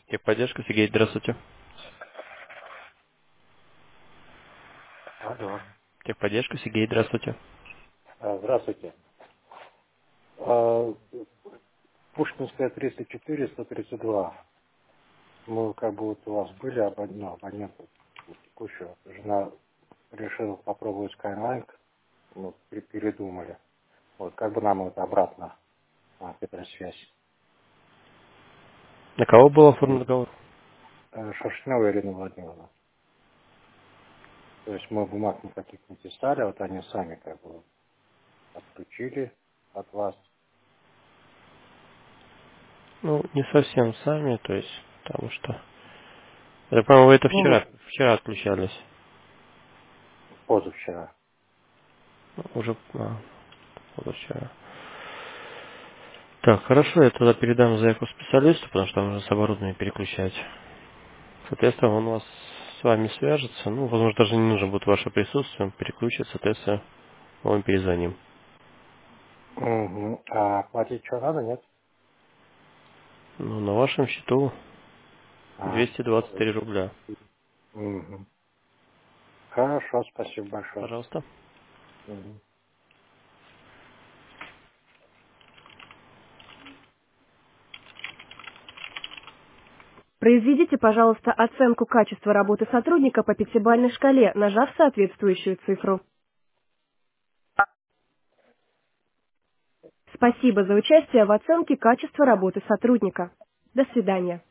Техподдержка, Сергей, здравствуйте. Алло. Техподдержка, Сергей, здравствуйте. Здравствуйте. А, Пушкинская 34, 132. Мы как бы вот у вас были абонент текущего. Жена решила попробовать Skyline, мы передумали. Вот как бы нам это обратно связь. На кого был оформлен договор? Шершнева Ирина Владимировна. То есть мы бумаг никаких не писали, вот они сами как бы отключили от вас. Ну, не совсем сами, то есть, потому что... Я по-моему, вы это Ну, вчера отключались. позавчера. Ну, уже, позавчера. Так, хорошо, я тогда передам заявку специалисту, потому что там нужно с оборудованием переключать. Соответственно, он вас с вами свяжется. Ну, возможно, даже не нужно будет ваше присутствие, он переключит, соответственно, мы вам перезвоним. Угу. А платить что надо, нет? Ну, на вашем счету А, 223 рубля. угу. Хорошо, спасибо большое. Пожалуйста. Мгм. Произведите, пожалуйста, оценку качества работы сотрудника по пятибалльной шкале, нажав соответствующую цифру. Спасибо за участие в оценке качества работы сотрудника. До свидания.